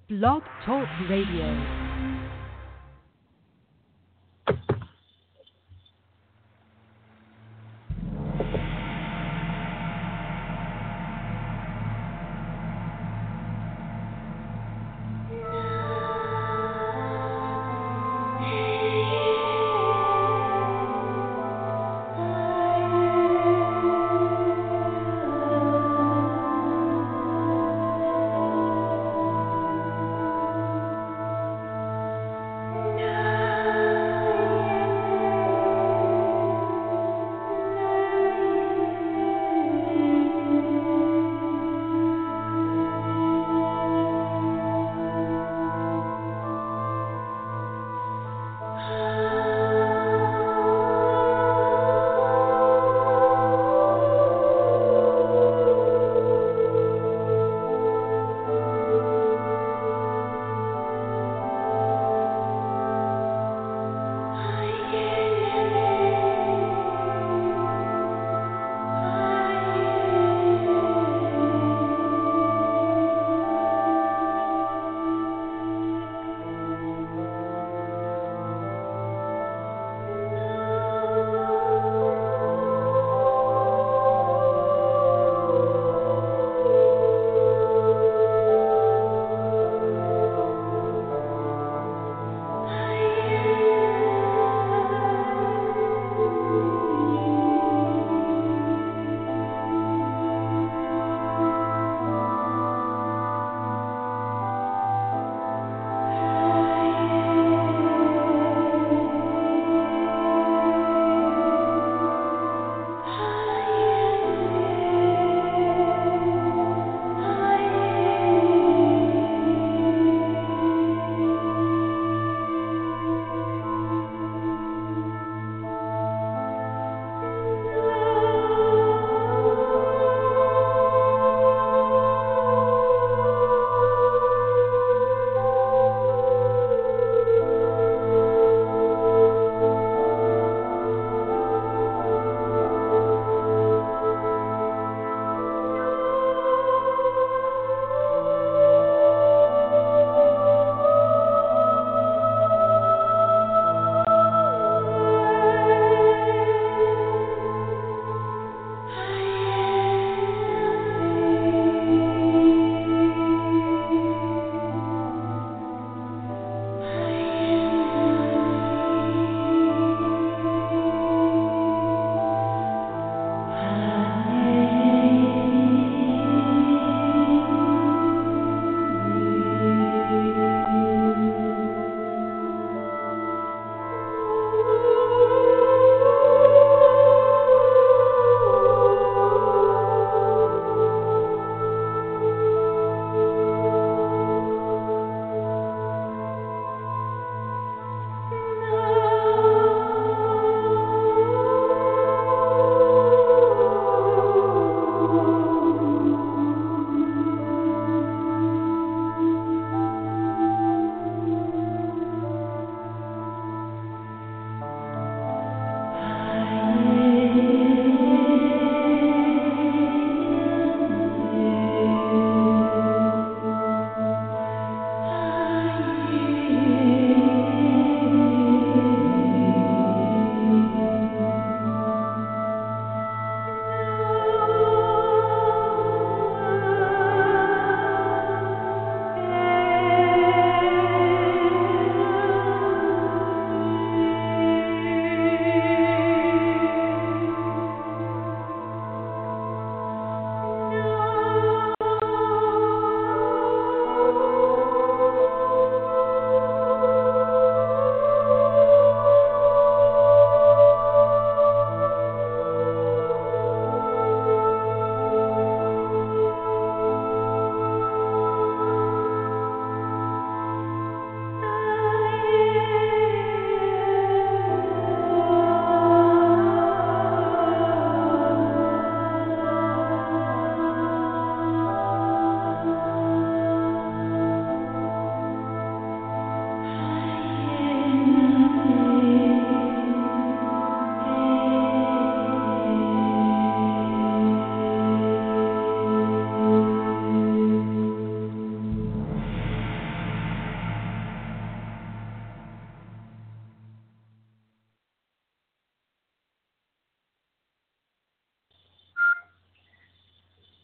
Blog Talk Radio.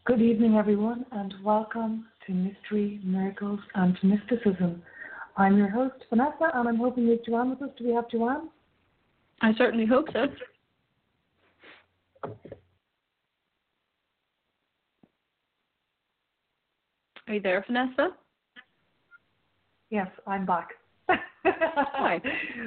Good evening, everyone, and welcome to Mystery, Miracles, and Mysticism. I'm your host, Vanessa, and I'm hoping you have Joanne with us. Do we have Joanne? I certainly hope so. Are you there, Vanessa? Yes, I'm back. Hi.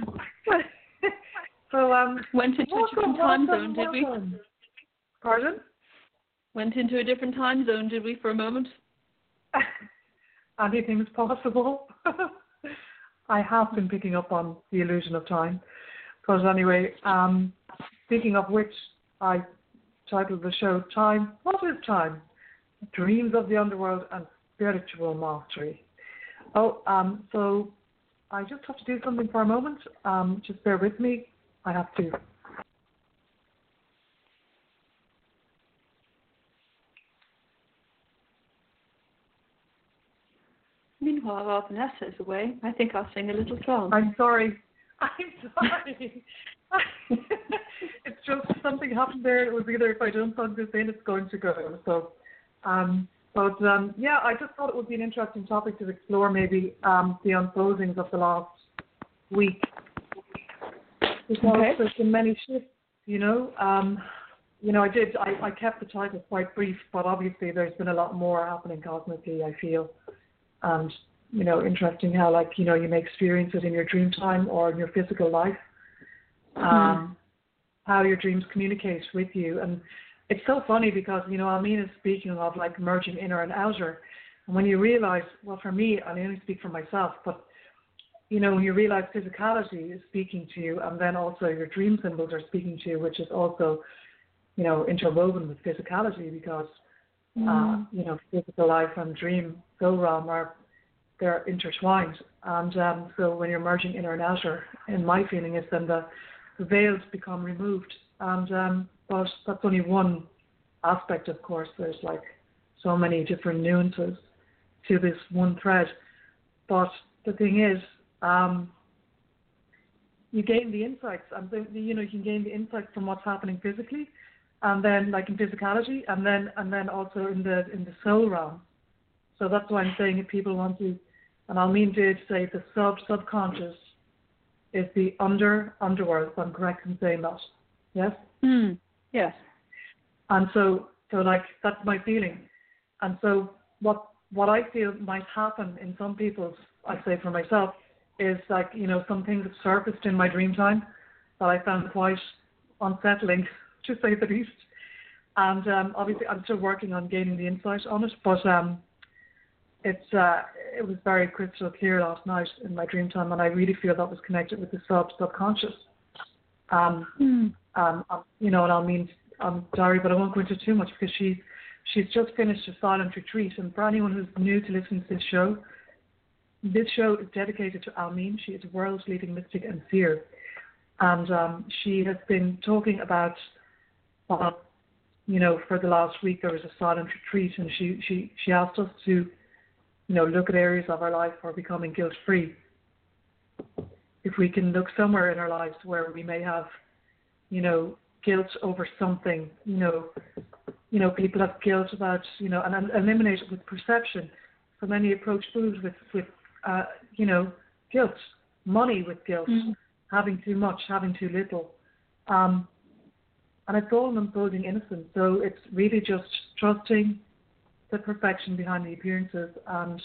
So, went into a different time zone, did we? Pardon? Went into a different time zone, did we, for a moment? Anything's possible. I have been picking up on the illusion of time. But anyway, speaking of which, I titled the show Time. What is Time? Dreams of the Underworld and Spiritual Mastery. So I just have to do something for a moment. Just bear with me. I have to. Meanwhile, while Vanessa is away, I think I'll sing a little song. I'm sorry. It's just something happened there. It was either if I don't plug this in, it's going to go. So, I just thought it would be an interesting topic to explore maybe the unfoldings of the last week. Because there's been many shifts, I kept the title quite brief, but obviously there's been a lot more happening cosmically, I feel. And, interesting how, you may experience it in your dream time or in your physical life, how your dreams communicate with you. And it's so funny because, Almeen is speaking of, merging inner and outer. And when you realize, well, for me, I only speak for myself, but, when you realize physicality is speaking to you, and then also your dream symbols are speaking to you, which is also, interwoven with physicality because, physical life and dream soul realm they're intertwined. And so when you're merging inner and outer, in my feeling is then the veils become removed. And but that's only one aspect, of course. There's so many different nuances to this one thread. But the thing is, you gain the insights, and you can gain the insights from what's happening physically, and then in physicality, and then also in the soul realm. So that's why I'm saying if people want to, and Almeen did say the subconscious is the underworld, if I'm correct in saying that. Yes? Yes. And so that's my feeling. And so what I feel might happen in some people's, I say for myself, is some things have surfaced in my dream time that I found quite unsettling, to say the least. And obviously I'm still working on gaining the insight on it, but it was very crystal clear last night in my dream time, and I really feel that was connected with the subconscious. And Almeen, I'm sorry, but I won't go into too much because she's just finished a silent retreat. And for anyone who's new to listening to this show is dedicated to Almeen. She is a world's leading mystic and seer. And she has been talking about, for the last week there was a silent retreat, and she asked us to, look at areas of our life where becoming guilt-free. If we can look somewhere in our lives where we may have, guilt over something, people have guilt about, and eliminate it with perception. So many approach food with guilt, money with guilt, having too much, having too little. And it's all an unfolding innocence. So it's really just trusting the perfection behind the appearances and,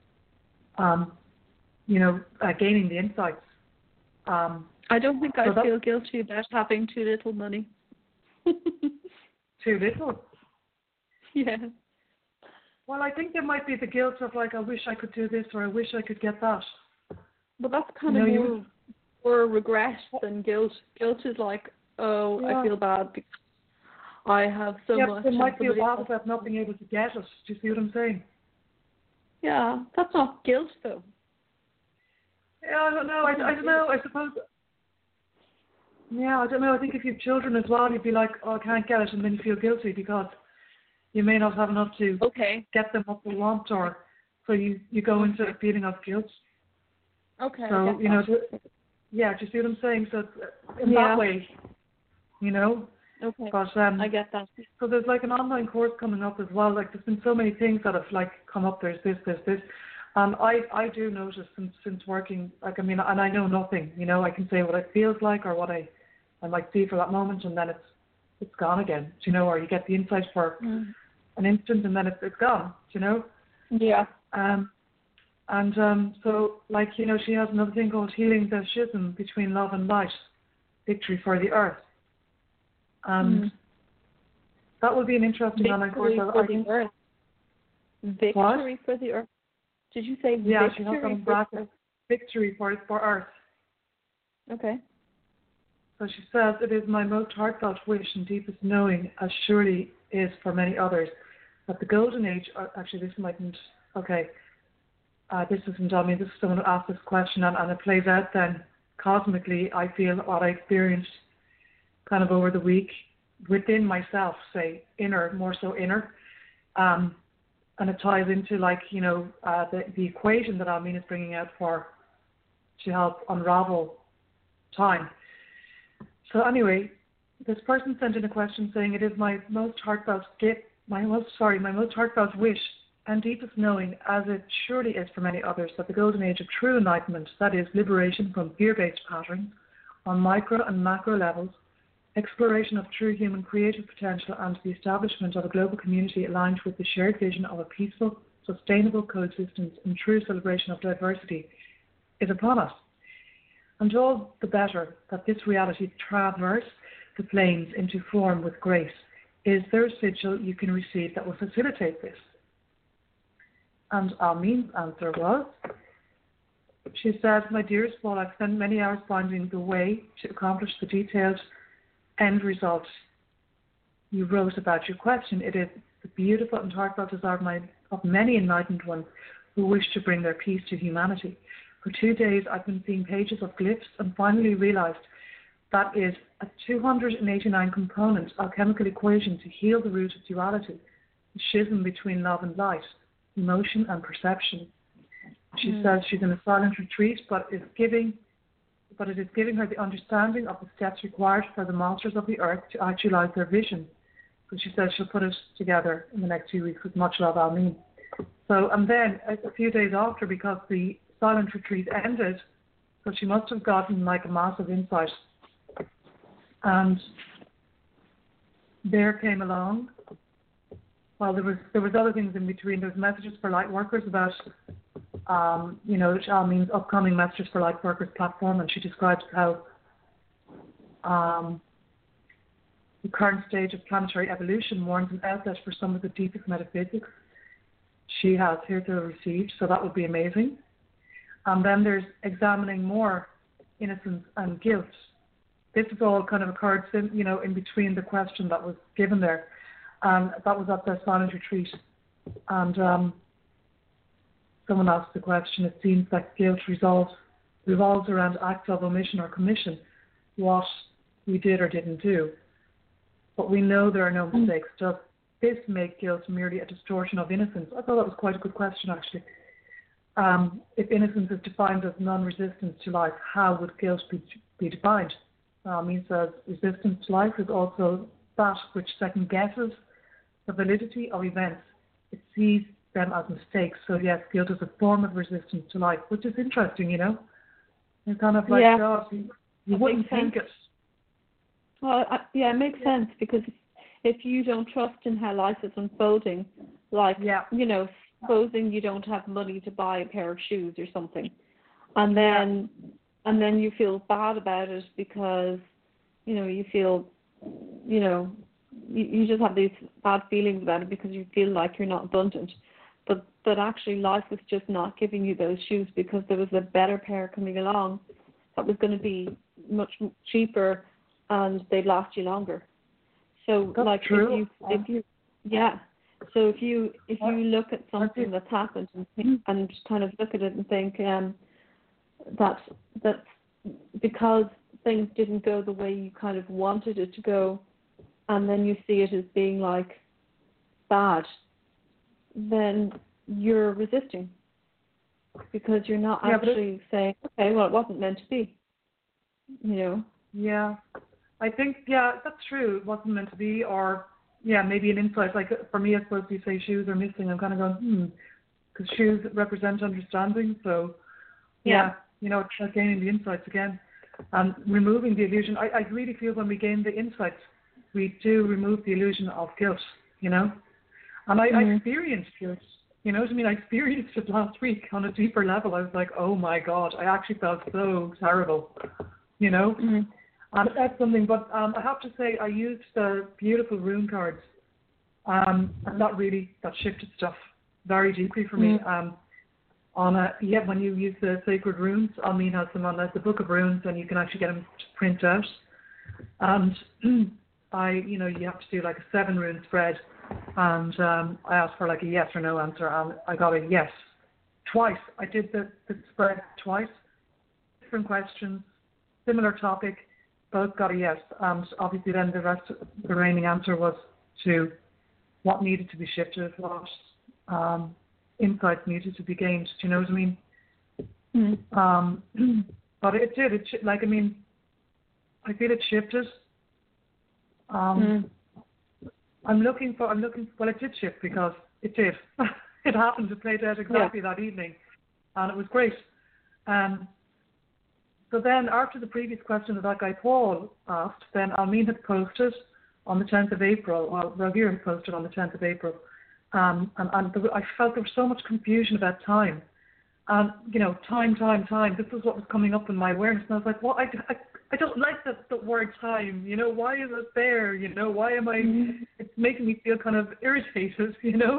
gaining the insights. I don't think I feel guilty about having too little money. Too little? Yeah. Well, I think there might be the guilt of I wish I could do this or I wish I could get that. But that's kind of more regret than guilt. Guilt is I feel bad because I have so much. Yeah, there might be a lot about not being able to get it. Do you see what I'm saying? Yeah, that's not guilt though. Yeah, I don't know. I don't know. I suppose. Yeah, I don't know. I think if you have children as well, you'd be like, oh, I can't get it, and then you feel guilty because you may not have enough to get them what they want, or so you go into a feeling of guilt. Okay. So do you see what I'm saying? So in that way, Okay. But I get that. so there's like an online course coming up as well. Like there's been so many things that have like come up. There's this. I do notice since working, like I mean, and I know nothing. You know, I can say what it feels like or what I might see for that moment, and then it's gone again. You know, or you get the insight for an instant, and then it's gone. You know. Yeah. So like you know, she has another thing called healing the schism between love and light, victory for the earth, and that would be an interesting online course. Victory for the earth. Did you say yeah, victory? She has that in brackets. Victory for earth. Okay. So she says, it is my most heartfelt wish and deepest knowing, as surely is for many others, that the golden age, actually this mightn't, okay, this isn't on me, this is someone who asked this question, and it plays out then cosmically. I feel what I experienced kind of over the week within myself, say, inner, more so inner, and it ties into like, you know, the equation that Almeen is bringing out to help unravel time. So anyway, this person sent in a question saying, it is my most heartfelt my most heartfelt wish and deepest knowing, as it surely is for many others, that the golden age of true enlightenment, that is liberation from fear-based patterns on micro and macro levels, exploration of true human creative potential, and the establishment of a global community aligned with the shared vision of a peaceful, sustainable coexistence and true celebration of diversity is upon us. And all the better that this reality traverse the planes into form with grace is the residual you can receive that will facilitate this. And Almeen's answer was, she said, my dearest Paul, I've spent many hours finding the way to accomplish the detailed end result you wrote about your question. It is the beautiful and heartfelt desire of many enlightened ones who wish to bring their peace to humanity. For 2 days, I've been seeing pages of glyphs and finally realized that is a 289 component alchemical equation to heal the root of duality, the schism between love and light, emotion and perception. She says she's in a silent retreat, but it is giving her the understanding of the steps required for the masters of the earth to actualize their vision. So she says she'll put it together in the next few weeks with much love, Almeen. So, and then a few days after, because the silent retreat ended, so she must have gotten like a massive insight. And there came along, well, there was other things in between. There was messages for light workers about, you know, Almeen's upcoming Messages for Light Workers platform, and she describes how the current stage of planetary evolution warrants an outlet for some of the deepest metaphysics she has hitherto received, so that would be amazing. And then there's examining more innocence and guilt. This has all kind of occurred, you know, in between the question that was given there. And that was at their silent retreat. And someone asked the question, it seems that guilt revolves around acts of omission or commission, what we did or didn't do. But we know there are no mistakes. Does this make guilt merely a distortion of innocence? I thought that was quite a good question, actually. If innocence is defined as non-resistance to life, how would guilt be defined? Means says resistance to life is also that which second guesses the validity of events. It sees them as mistakes. So yes, guilt is a form of resistance to life, which is interesting, you know. It's kind of like, God, you wouldn't think it. Well, it makes sense, because if you don't trust in how life is unfolding, like, you know, supposing you don't have money to buy a pair of shoes or something, and then you feel bad about it because, you know, you feel, you know, you just have these bad feelings about it because you feel like you're not abundant. But actually life was just not giving you those shoes because there was a better pair coming along that was going to be much cheaper and they'd last you longer. So that's like true. So if you look at something that's happened and kind of look at it and think that because things didn't go the way you kind of wanted it to go, and then you see it as being like bad, then you're resisting because you're not actually saying, okay, well, it wasn't meant to be, you know. Yeah. I think, yeah, that's true. It wasn't meant to be, or, yeah, maybe an insight. Like, for me, I suppose you say shoes are missing. I'm kind of going, because shoes represent understanding. So, yeah, it's like gaining the insights again. And removing the illusion. I really feel when we gain the insights, we do remove the illusion of guilt, And I experienced guilt. You know what I mean? I experienced it last week on a deeper level. I was like, oh my God, I actually felt so terrible, And that's something, but I have to say I used the beautiful rune cards, and that shifted stuff very deeply for me. When you use the sacred runes, Almeen has them on the Book of Runes, and you can actually get them to print out. And you have to do like a 7 rune spread, and I asked for like a yes or no answer, and I got a yes twice. I did the spread twice, different questions, similar topic, both got a yes. And obviously then the remaining answer was to what needed to be shifted, what insights needed to be gained. Do you know what I mean? But it did. I feel it shifted. Well, it did shift because it did. It happened to play out exactly that evening, and it was great. So then, after the previous question that guy Paul asked, then Almeen had posted on the 10th of April, well, Ravir had posted on the 10th of April, and I felt there was so much confusion about time. And, time, this is what was coming up in my awareness, and I was like, well, I don't like the word time, why is it there, why am I, it's making me feel kind of irritated,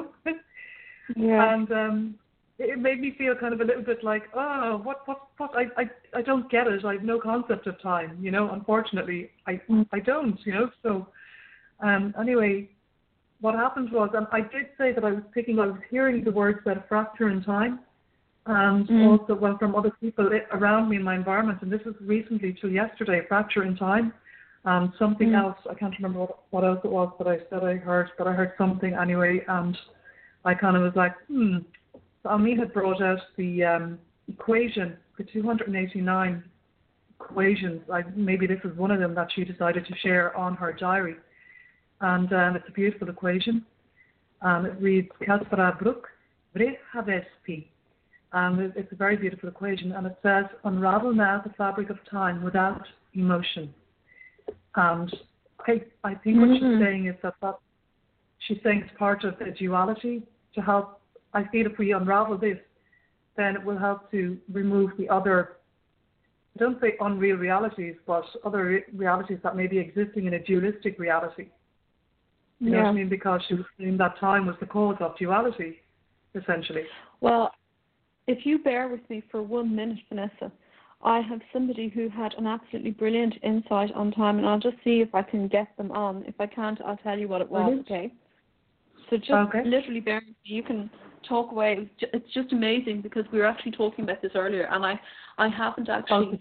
And it made me feel kind of a little bit like, oh, what, I don't get it, I have no concept of time, unfortunately, I don't, so, anyway, what happened was, I did say that I was hearing the words about a fracture in time, and also from other people around me in my environment, and this is recently till yesterday, fracture in time, and something else, I can't remember what else it was that I said I heard, but I heard something anyway, and I kind of was like, So Almeen had brought out the equation, the 289 equations, maybe this is one of them that she decided to share on her diary, and it's a beautiful equation, it reads, Kaspara Brook, Vre Havespi. It's a very beautiful equation, and it says, unravel now the fabric of time without emotion. And I think what she's saying is that she's saying it's part of the duality to help. I feel if we unravel this, then it will help to remove the other, I don't say unreal realities, but other realities that may be existing in a dualistic reality. You know what I mean? Because she was saying that time was the cause of duality, essentially. Well, if you bear with me for 1 minute, Vanessa, I have somebody who had an absolutely brilliant insight on time, and I'll just see if I can get them on. If I can't, I'll tell you what it was, okay? So just literally bear with me. You can talk away. It's just amazing because we were actually talking about this earlier, and I haven't actually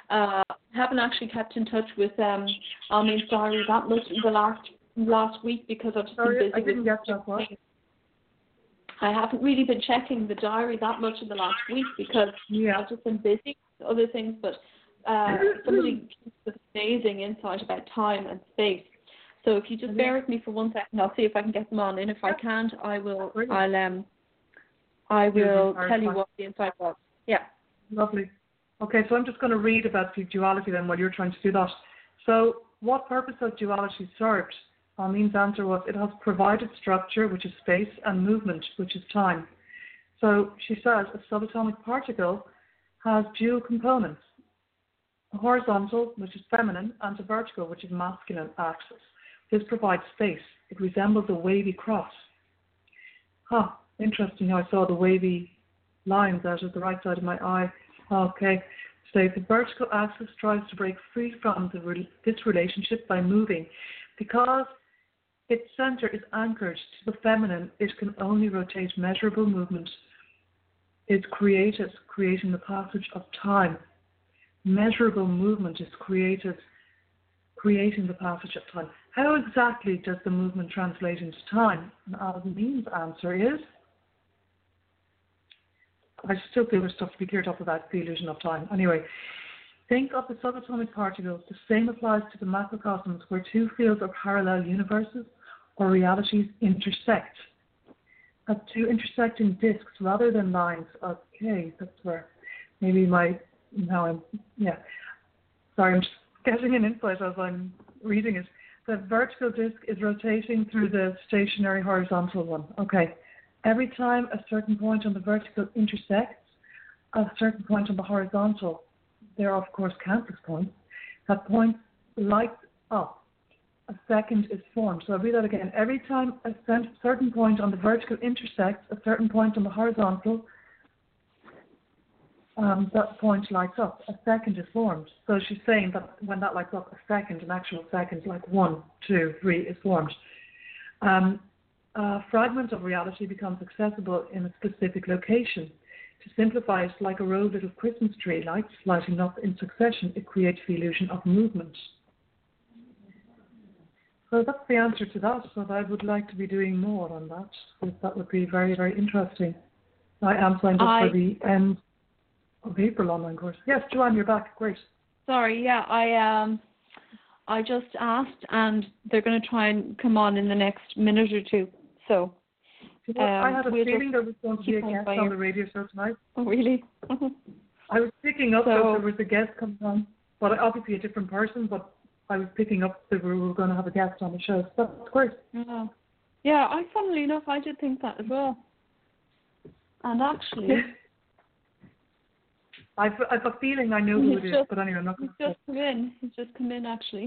kept in touch with Almeen's diary that much in the last week because I've just been busy. I didn't get that one. I haven't really been checking the diary that much in the last week because I've just been busy with other things, but somebody with amazing insight about time and space. So if you just bear with me for 1 second, I'll see if I can get them on, and if I can't, I will tell you what the insight was. Yeah. Lovely. Okay, so I'm just going to read about the duality then while you're trying to do that. So what purpose has duality served? Almeen's answer was, it has provided structure, which is space, and movement, which is time. So she says a subatomic particle has dual components, a horizontal, which is feminine, and a vertical, which is masculine axis. This provides space. It resembles a wavy cross. Interesting how I saw the wavy lines out of the right side of my eye. Okay. So the vertical axis tries to break free from this relationship by moving. Because its center is anchored to the feminine, it can only rotate measurable movement. It's created, creating the passage of time. Measurable movement is created, creating the passage of time. How exactly does the movement translate into time? And Almeen's answer is, I still feel there's stuff to be cleared up about the illusion of time. Anyway, Think of the subatomic particles. The same applies to the macrocosmos, where two fields or parallel universes or realities intersect. As two intersecting disks rather than lines. Okay, that's where maybe Sorry, I'm just getting an insight as I'm reading it. The vertical disk is rotating through the stationary horizontal one. Okay. Every time a certain point on the vertical intersects a certain point on the horizontal, there are, of course, countless points. That point lights up. A second is formed. So I'll read that again. Every time a certain point on the vertical intersects a certain point on the horizontal, that point lights up. A second is formed. So she's saying that when that lights up, an actual second, like 1, 2, 3, is formed. A fragment of reality becomes accessible in a specific location. To simplify, it's like a row of little Christmas tree lights lighting up in succession. It creates the illusion of movement. So that's the answer to that, but I would like to be doing more on that, because that would be very, very interesting. I am signed up for the end of April online course. Yes, Joanne, you're back. Great. Sorry, yeah, I just asked, and they're going to try and come on in the next minute or two. So I had a feeling there was going to be a guest on the radio show tonight. Oh, really? I was picking up that there was a guest coming on, but obviously a different person, but I was picking up that we were going to have a guest on the show. So that's great. Yeah, funnily enough, I did think that as well. And actually... I've a feeling I know who it is, but anyway, I'm not going to say. He's just come in, actually.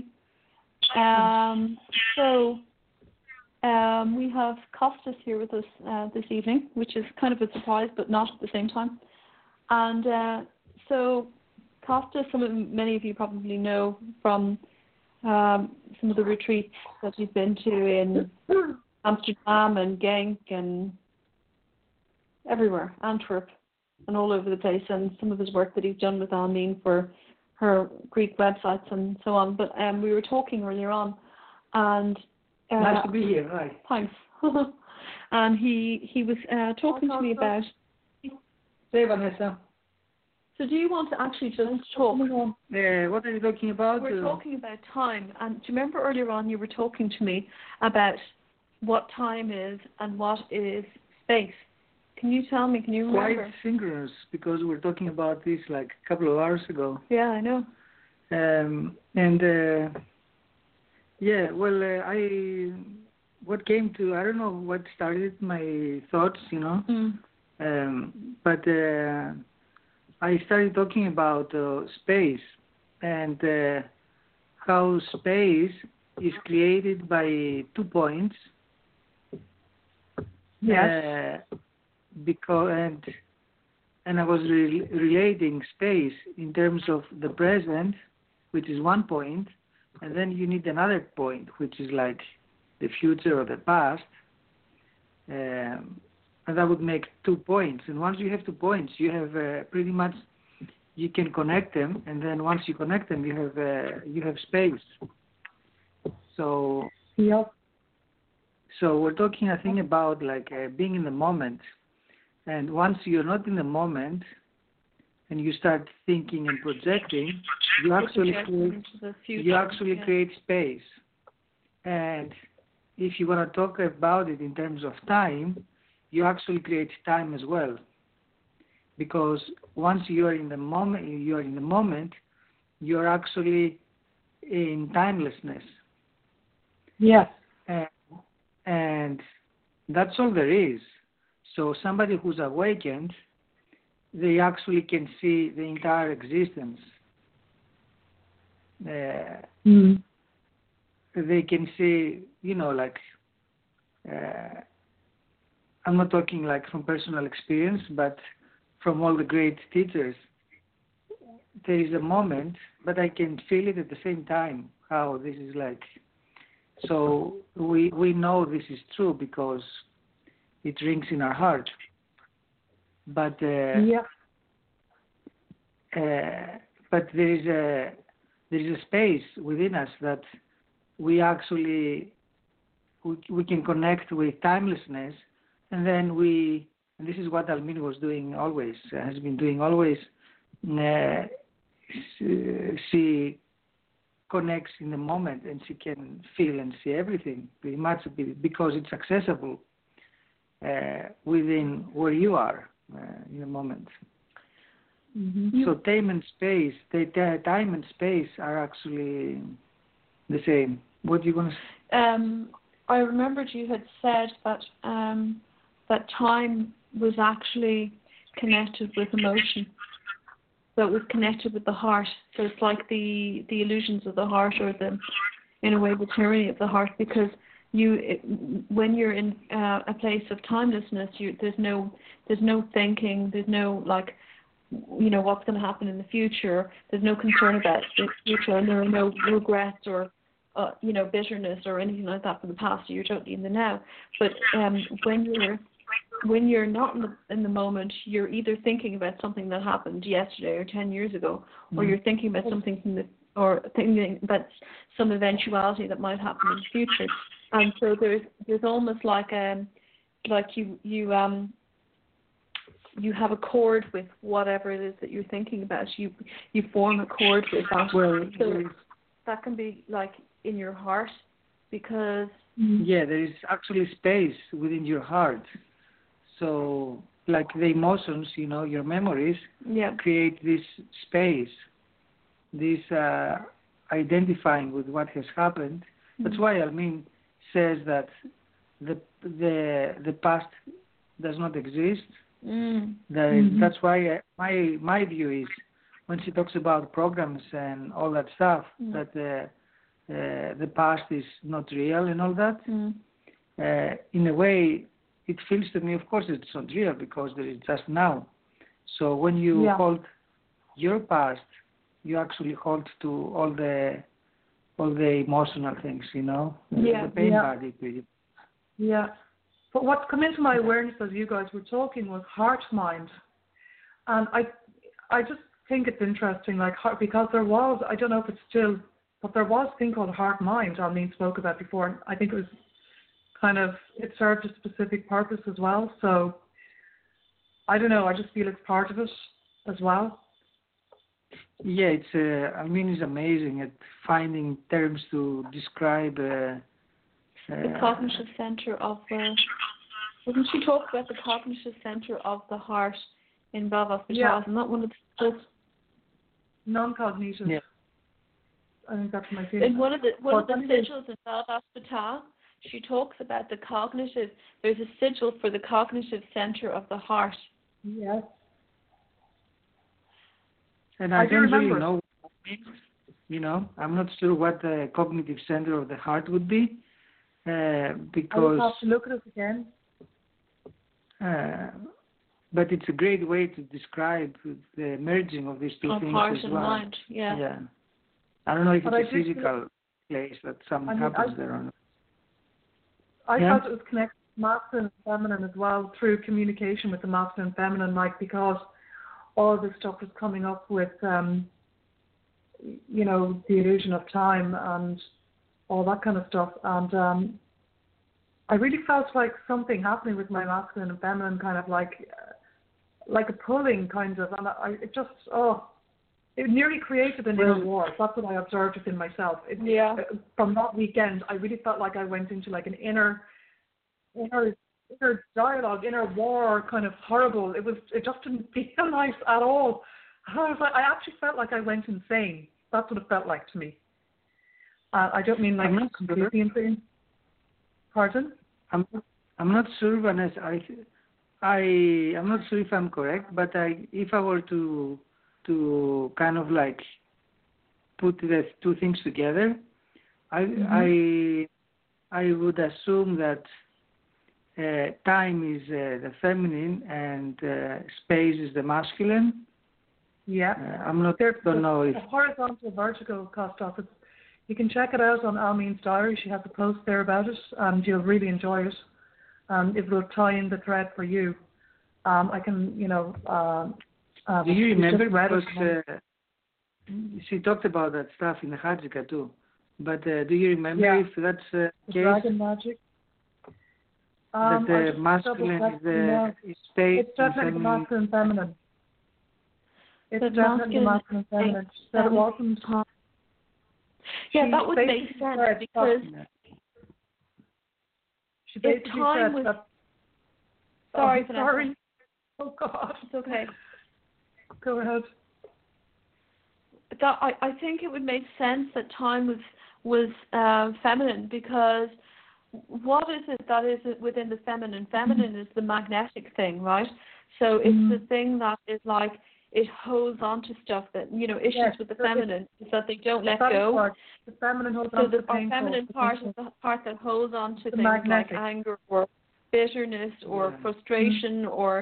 We have Costas here with us this evening, which is kind of a surprise, but not at the same time. And so Costas, many of you probably know from some of the retreats that he's been to in Amsterdam and Genk and everywhere, Antwerp, and all over the place, and some of his work that he's done with Almeen for her Greek websites and so on. But we were talking earlier on, and nice to be here. Hi. Thanks. And he was talking to me about. Say, Vanessa. So do you want to actually just talk? What are you talking about? We're talking about time, and do you remember earlier on you were talking to me about what time is and what is space? Can you tell me? Can you remember? Quite synchronous, because we were talking about this like a couple of hours ago. Yeah, I know. What came to, I don't know what started my thoughts, but I started talking about space and how space is created by 2 points. Yes. And I was relating space in terms of the present, which is 1 point, and then you need another point, which is like the future or the past, and that would make 2 points. And once you have 2 points, you have pretty much, you can connect them, and then once you connect them, you have space. So yep. So we're talking, I think, about like being in the moment. And once you're not in the moment and you start thinking and projecting, you actually create space. And if you want to talk about it in terms of time, you actually create time as well. Because once you are in the moment, you're actually in timelessness. Yes. And that's all there is. So somebody who's awakened, they actually can see the entire existence. They can see, I'm not talking like from personal experience, but from all the great teachers. There is a moment, but I can feel it at the same time, how this is like. So we know this is true because it rings in our heart. But but there is a space within us that we actually we can connect with timelessness, and then and this is what Almeen was doing always, has been doing always. she connects in the moment, and she can feel and see everything pretty much because it's accessible within where you are in the moment. Mm-hmm. So time and space are actually the same. What do you want to say? I remembered you had said that that time was actually connected with emotion. So it was connected with the heart. So it's like the illusions of the heart, or in a way, the tyranny of the heart, because when you're in a place of timelessness, there's no thinking, there's no what's going to happen in the future. There's no concern about the future, and there are no regrets or bitterness or anything like that from the past. You're totally in the now. But when you're not in the moment, you're either thinking about something that happened yesterday or 10 years ago, or you're thinking about something or thinking about some eventuality that might happen in the future. And so there's almost like you have a chord with whatever it is that you're thinking about. You form a chord with that. Well, so that can be like in your heart, because there is actually space within your heart. So like the emotions, your memories create this space, this identifying with what has happened. That's why Almin says that the past does not exist. That's why my view is, when she talks about programs and all that stuff, that the past is not real and all that. In a way, it feels to me, of course, it's not real, because there is just now. So when you hold your past, you actually hold to all the emotional things, the pain body to you. Yeah. But what's come into my awareness as you guys were talking was heart mind. And I just think it's interesting, because there was, I don't know if it's still, but there was a thing called heart mind Almin spoke about before. And I think it was it served a specific purpose as well. So I don't know, I just feel it's part of it as well. Yeah, Almin is amazing at finding terms to describe the cognitive center of the. Didn't she talk about the cognitive center of the heart in Bhavas Vichars? Yeah. And not one of the non-cognitive. Yeah. I think that's my feeling. In one of the sigils in Bhavas Vichars, she talks about the cognitive. There's a sigil for the cognitive center of the heart. Yes. And I don't really know what that means. I'm not sure what the cognitive center of the heart would be, because. I'll have to look at it again. But it's a great way to describe the merging of these two things heart as and well. mind, yeah. I don't know if it's a physical place that something happens there or not. I thought it was connected to masculine and feminine as well, through communication with the masculine and feminine, because all this stuff was coming up with, the illusion of time and all that kind of stuff. And I really felt like something happening with my masculine and feminine, kind of like a pulling, kind of. And it nearly created an inner war. That's what I observed within myself. From that weekend, I really felt like I went into like an inner dialogue, inner war, kind of horrible. It just didn't feel nice at all. I actually felt like I went insane. That's what it felt like to me. I don't mean like completely insane. Pardon? I'm not sure, Vanessa. I'm not sure if I'm correct, but if I were to kind of like put the two things together, I would assume that time is the feminine and space is the masculine. Yeah. I'm not. Don't know if horizontal, vertical Kostov. You can check it out on Almin's diary. She has a post there about it, and you'll really enjoy it. It will tie in the thread for you. I can, do you remember? Because she talked about that stuff in the Hajjika too. But do you remember if that's the case? Dragon magic. That the masculine is space. It's definitely masculine and feminine. It's definitely masculine and feminine. She said it wasn't. Yeah, that would make sense because she basically said was, that. Sorry, sorry. Oh God. It's okay. Go ahead. That I think it would make sense that time was feminine, because what is it that is within the feminine? Feminine is the magnetic thing, right? So it's the thing that is like, it holds on to stuff that, issues with the feminine is that they don't let go. The feminine holds on to our feminine part is the part that holds on to things magnetic. like anger or bitterness or frustration or,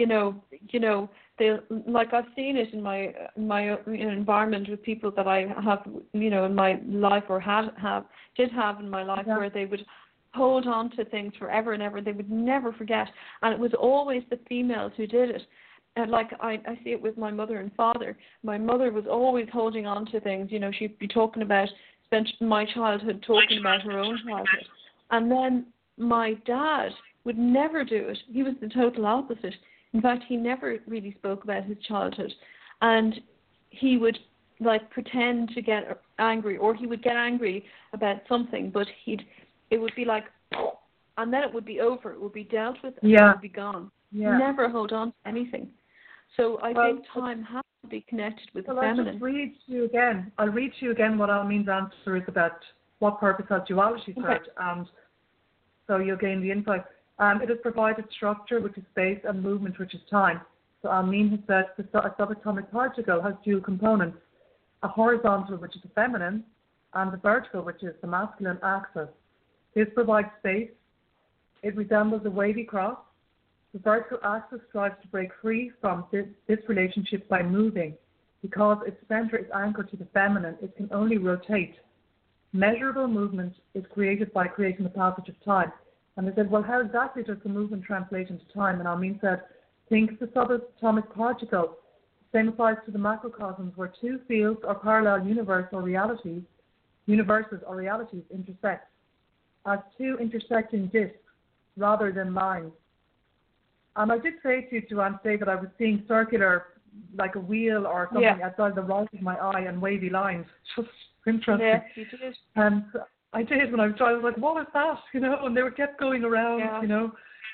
like I've seen it in my environment with people that I have, in my life or did have in my life, where they would hold on to things forever and ever. They would never forget. And it was always the females who did it. And like I see it with my mother and father. My mother was always holding on to things. She'd be spent my childhood talking about her own childhood. And then my dad would never do it. He was the total opposite. In fact, he never really spoke about his childhood. And he would pretend to get angry, or he would get angry about something, but it would be like, and then it would be over. It would be dealt with and it would be gone. Yeah. Never hold on to anything. So I think time has to be connected with the feminine. I'll just read to you again. I'll read to you again what Almeen's answer is about what purpose has duality served. And so you'll gain the insight. It has provided structure, which is space, and movement, which is time. So Almeen has said the subatomic particle has dual components, a horizontal, which is the feminine, and the vertical, which is the masculine axis. This provides space. It resembles a wavy cross. The vertical axis strives to break free from this relationship by moving. Because its center is anchored to the feminine, it can only rotate. Measurable movement is created by creating the passage of time. And they said, well, how exactly does the movement translate into time? And Almeen said, think the subatomic particle. Same applies to the macrocosms, where two fields or parallel universes or realities intersect as two intersecting disks rather than lines. And I did say to you, Joanne, today that I was seeing circular, like a wheel or something outside the right of my eye, and wavy lines. Just interesting. Yeah, you did. And I did when I was like, what is that? And they would kept going around,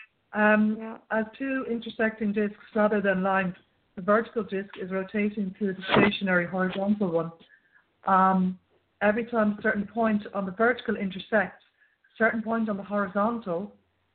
as two intersecting disks rather than lines. The vertical disk is rotating to the stationary horizontal one. Every time a certain point on the vertical intersects, a certain point on the horizontal,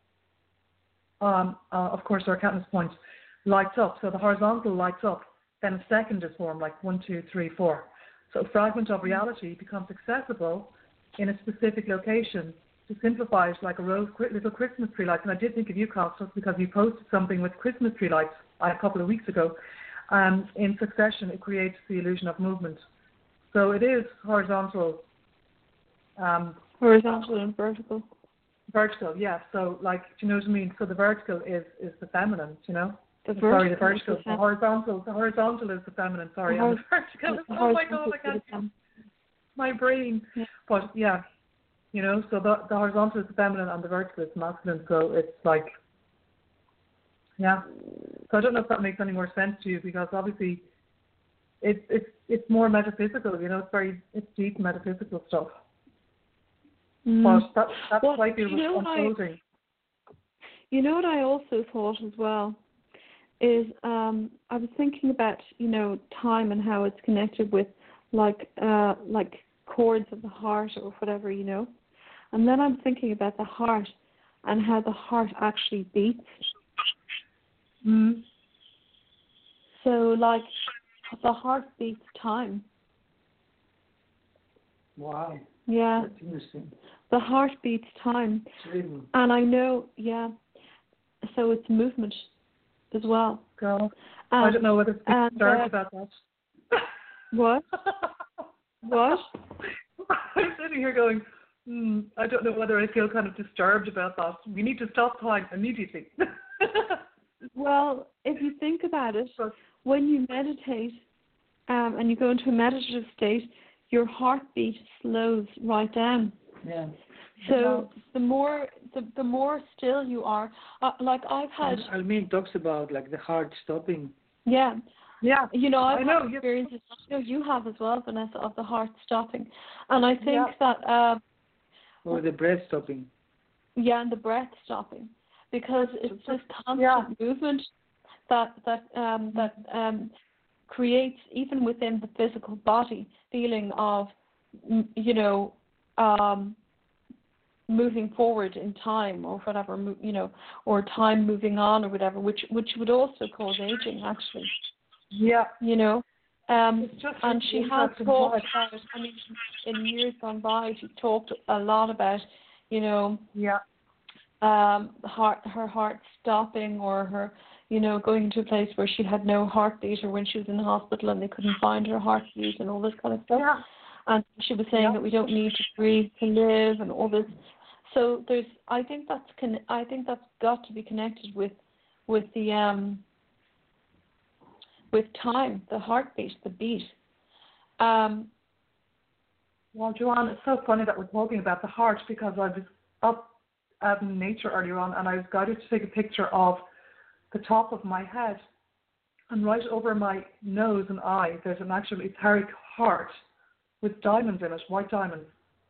of course, there are countless points, lights up. So the horizontal lights up, then a second is formed, like 1, 2, 3, 4. So a fragment of reality becomes accessible in a specific location. To simplify it, like a row of little Christmas tree lights. And I did think of you, Costa, because you posted something with Christmas tree lights a couple of weeks ago. In succession, it creates the illusion of movement. So it is horizontal. Horizontal and vertical. Vertical, yeah. So, do you know what I mean? So the vertical is the feminine, The vertical. The horizontal is the feminine. Sorry, and the vertical. Oh my God, I can't. My brain. Yeah. But yeah, so the horizontal is the feminine and the vertical is the masculine. So it's like, yeah. So I don't know if that makes any more sense to you, because obviously it's more metaphysical. It's deep metaphysical stuff. But that's why people unfolding. What I also thought as well is I was thinking about time and how it's connected with like chords of the heart or whatever, and then I'm thinking about the heart and how the heart actually beats. So the heart beats time. Wow. Yeah. That's interesting. The heart beats time. Really? And I know, so it's movement as well. Girl, I don't know whether to be disturbed about that. What? What? I'm sitting here going, I don't know whether I feel kind of disturbed about that. We need to stop time immediately. Well, if you think about it, when you meditate and you go into a meditative state, your heartbeat slows right down. Yeah. So the more still you are, like I've had. Almeen talks about the heart stopping. Yeah, Yeah. I've had experiences, you have as well, Vanessa, of the heart stopping. And I think that... or the breath stopping. Yeah, and the breath stopping. Because it's this constant movement that creates, even within the physical body, feeling of, moving forward in time or whatever, or time moving on or whatever, which would also cause aging, actually. Yeah. And she has talked about, in years gone by, she talked a lot about, her heart stopping, or her, going into a place where she had no heartbeat, or when she was in the hospital and they couldn't find her heartbeat and all this kind of stuff. Yeah. And she was saying that we don't need to breathe to live and all this. So I think that's got to be connected with the with time, the heartbeat, the beat. Well, Joanne, it's so funny that we're talking about the heart, because I was up out in nature earlier on, and I was guided to take a picture of the top of my head, and right over my nose and eye, there's an actual etheric heart with diamonds in it, white diamonds.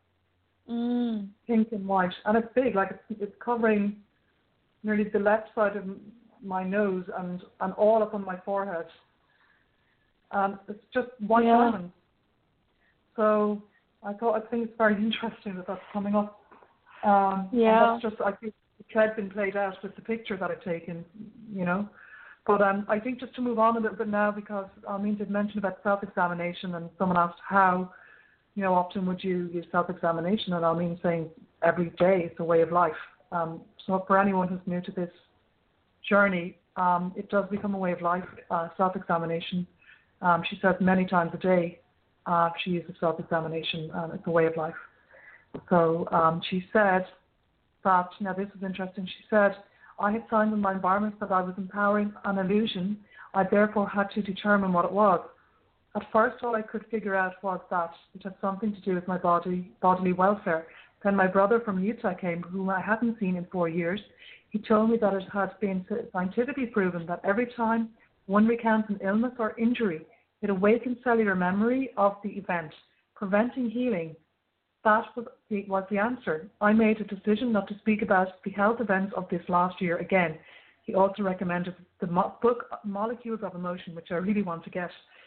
Pink and white, and it's big, like it's covering nearly the left side of my nose and all up on my forehead. It's just white diamonds. So I think it's very interesting that that's coming up. And that's just, I think the thread's been played out with the picture that I've taken, But I think just to move on a little bit now, because Arlene did mention about self-examination, and someone asked how, often would you use self-examination? And Arlene saying every day, it's a way of life. So for anyone who's new to this journey, it does become a way of life, self-examination. She says many times a day she uses self-examination, it's a way of life. So she said that, now this is interesting, she said, I had signed in my environment that I was empowering an illusion. I therefore had to determine what it was. At first, all I could figure out was that it had something to do with my bodily welfare. Then my brother from Utah came, whom I hadn't seen in 4 years. He told me that it had been scientifically proven that every time one recounts an illness or injury, it awakens cellular memory of the event, preventing healing. That was the answer. I made a decision not to speak about the health events of this last year again. He also recommended the book Molecules of Emotion, which I really want to get.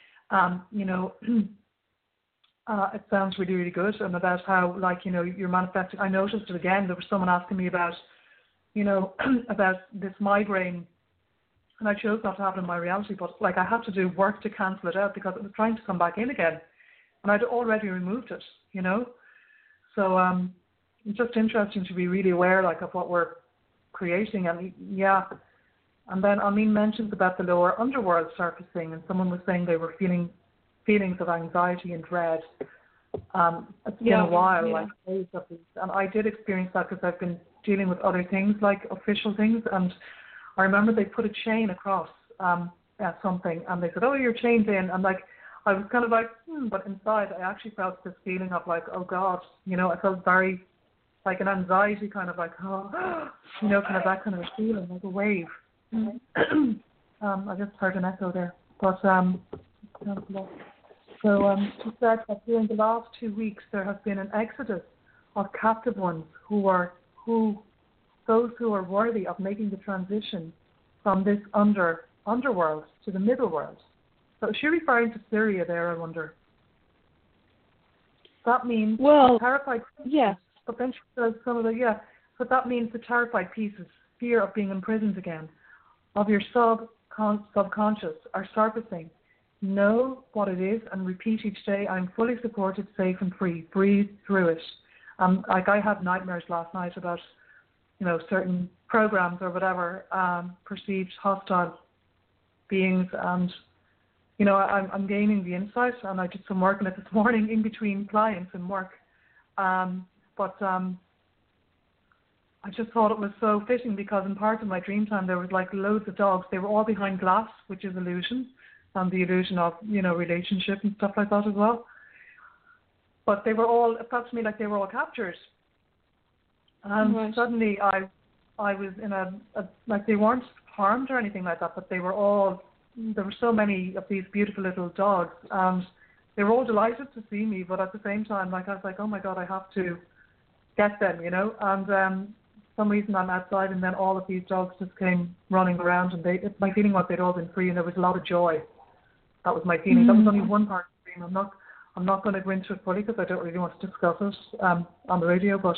It sounds really, really good, and about how, you're manifesting. I noticed it again. There was someone asking me about, about this migraine, and I chose not to have it in my reality, but I had to do work to cancel it out because it was trying to come back in again, and I'd already removed it, So it's just interesting to be really aware, of what we're creating, And then Arlene mentions about the lower underworld surfacing, and someone was saying they were feeling feelings of anxiety and dread. It's been a while, days of these. And I did experience that because I've been dealing with other things, official things. And I remember they put a chain across something, and they said, "Oh, your chain's in." And I was kind of but inside I actually felt this feeling of oh God, I felt very an anxiety kind of kind of that kind of a feeling, like a wave. I just heard an echo there, but so she said that during the last 2 weeks there has been an exodus of captive ones those who are worthy of making the transition from this underworld to the middle world. So is she referring to Syria there, I wonder? That means terrified pieces. Yes. But then she says but that means the terrified pieces, fear of being imprisoned again, of your subconscious are surfacing. Know what it is and repeat each day, I'm fully supported, safe and free. Breathe through it. I had nightmares last night about, certain programs or whatever, perceived hostile beings, and I'm gaining the insight, and I did some work on it this morning in between clients and work. But I just thought it was so fitting because in part of my dream time there was loads of dogs. They were all behind glass, which is illusion, and the illusion of, relationship and stuff like that as well. But they were all, it felt to me like they were all captured. And suddenly I was in they weren't harmed or anything like that, but they were all there were so many of these beautiful little dogs, and they were all delighted to see me, but at the same time, like, I was like, oh my God, I have to get them, you know, and for some reason I'm outside, and then all of these dogs just came running around, and my feeling was they'd all been free, and there was a lot of joy. That was my feeling. That was only one part of the dream. I'm not going to go into it fully because I don't really want to discuss it on the radio, but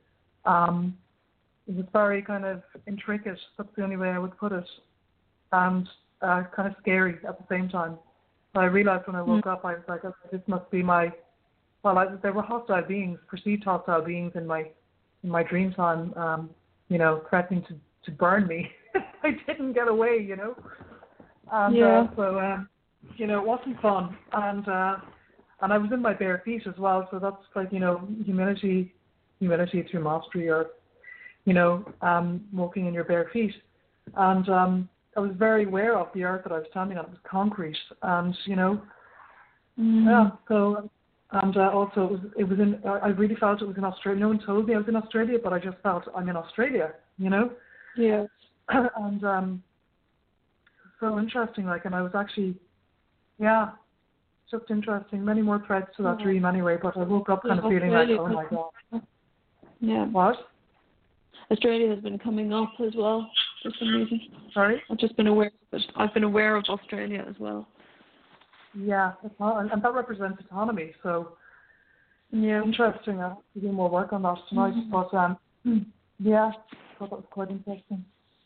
it was very kind of intricate. That's the only way I would put it, and kind of scary at the same time. But I realized when I woke up, I was like, okay, this must be my. Well, there were hostile beings, perceived hostile beings in my dream time, you know, threatening to burn me if I didn't get away, you know. And so, you know, it wasn't fun, and I was in my bare feet as well. So that's like, you know, humility through mastery, or, you know, walking in your bare feet. And I was very aware of the earth that I was standing on. It was concrete, and, you know, yeah. So, and also it was in. I really felt it was in Australia. No one told me I was in Australia, but I just felt I'm in Australia, you know. Yeah. And so interesting, like, and I was actually, yeah, just interesting. Many more threads to that dream anyway, but I woke up kind of feeling like, oh my God. Yeah. What? Australia has been coming up as well for some reason. Sorry? I've just been aware of it. I've been aware of Australia as well. Yeah, and that represents autonomy, so yeah, interesting. I have to do more work on that tonight, but yeah, I thought that was quite interesting.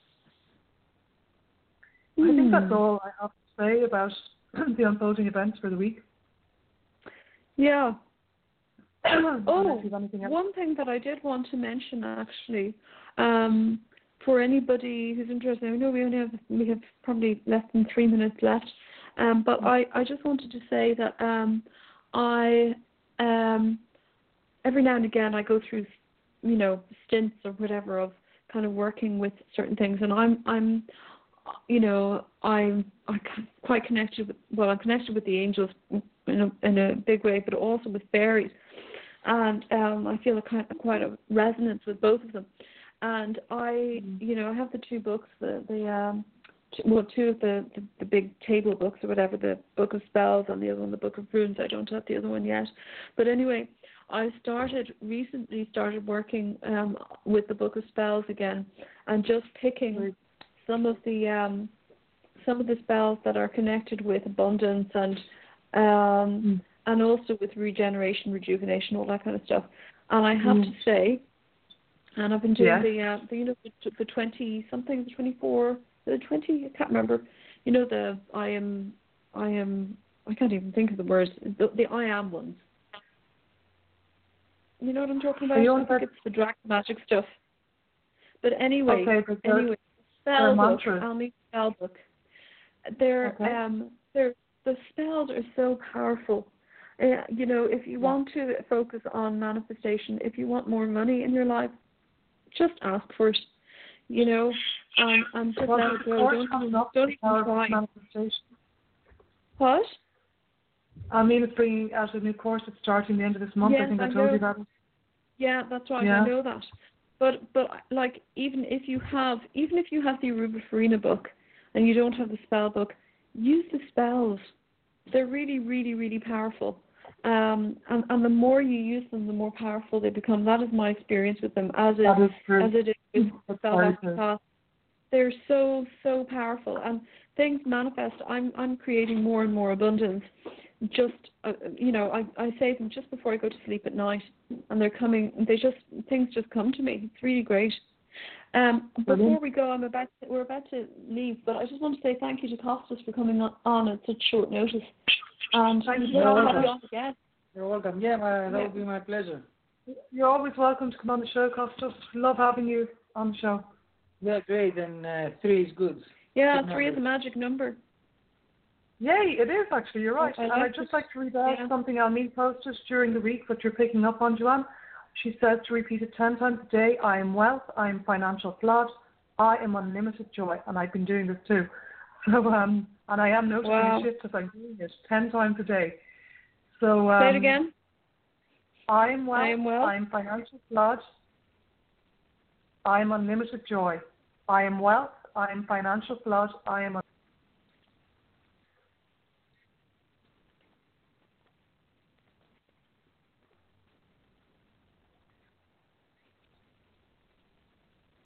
I think that's all I have to say about the unfolding events for the week. Yeah. One thing that I did want to mention actually, for anybody who's interested, I know we have probably less than 3 minutes left, but I just wanted to say that I every now and again I go through, you know, stints or whatever of kind of working with certain things, and I'm you know, I'm quite connected with, well, I'm connected with the angels in a big way, but also with fairies, and I feel quite a resonance with both of them. And you know, I have the two books, two of the big table books or whatever, the Book of Spells and the other one, the Book of Runes. I don't have the other one yet, but anyway, I recently started working with the Book of Spells again, and just picking some of the spells that are connected with abundance and also with regeneration, rejuvenation, all that kind of stuff. And I have to say, and I've been doing the 20 something, the 24, the 20, I can't remember. You know, I can't even think of the words. The I am ones. You know what I'm talking about? I think it's the Drac magic stuff. But anyway, spell book, Almi spell book. The spells are so powerful. You know, if you want to focus on manifestation, if you want more money in your life, just ask for it. You know, and just let it go. Don't even try. What? I mean, it's bringing out a new course. It's starting the end of this month. Yes, I think I told you that. Yeah, that's right. Yeah. I know that. But like, even if you have the Aruba Farina book and you don't have the spell book, use the spells. They're really, really, really powerful. And the more you use them, the more powerful they become. That is my experience with them, as it is with spell. They're so, so powerful, and things manifest. I'm creating more and more abundance. Just you know, I say them just before I go to sleep at night, and they're coming. Things just come to me. It's really great. Before we go, we're about to leave, but I just want to say thank you to Costas for coming on at such short notice. And thank you. Again. You're welcome. Yeah, that would be my pleasure. You're always welcome to come on the show, Costas. Love having you on the show. Yeah, great. And 3 is good. Yeah, 3 is a magic number. Yay, it is actually. You're right. And I'd just like to read out something Almeen posted during the week that you're picking up on, Joanne. She says to repeat it 10 times a day: I am wealth, I am financial flood, I am unlimited joy. And I've been doing this too. So, and I am noticing shifts as I'm doing it 10 times a day. So, say it again. I am wealth, I am financial flood, I am unlimited joy. I am wealth, I am financial flood, I am